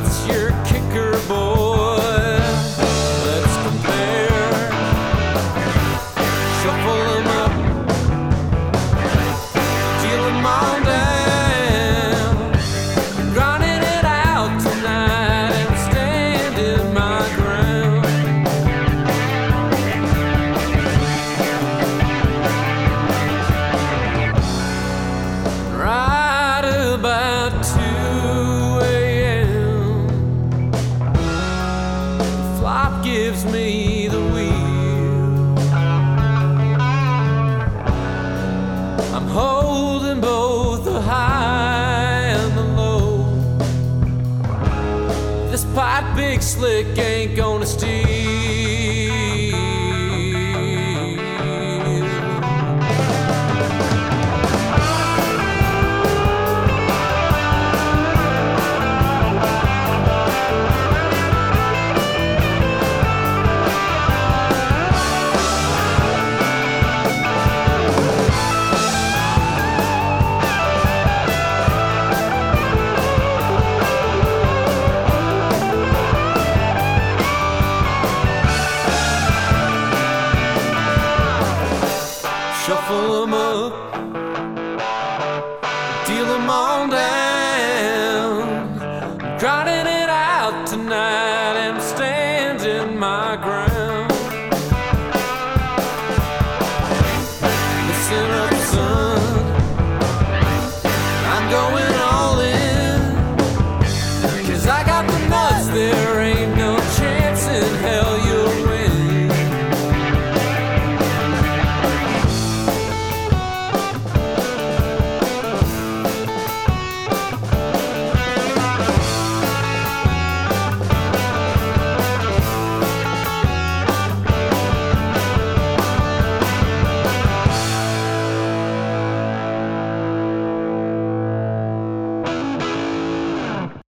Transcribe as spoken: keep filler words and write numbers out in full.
What's your kicker, boy? Let's compare. Shuffle them up, deal them all down. Grinding it out tonight and standing my ground. Right about two a.m. the flop gives me the wheel. I'm holding both the high and the low. This pipe big slick ain't gonna steal. Shuffle them up, deal them all down. I'm grinding it out tonight.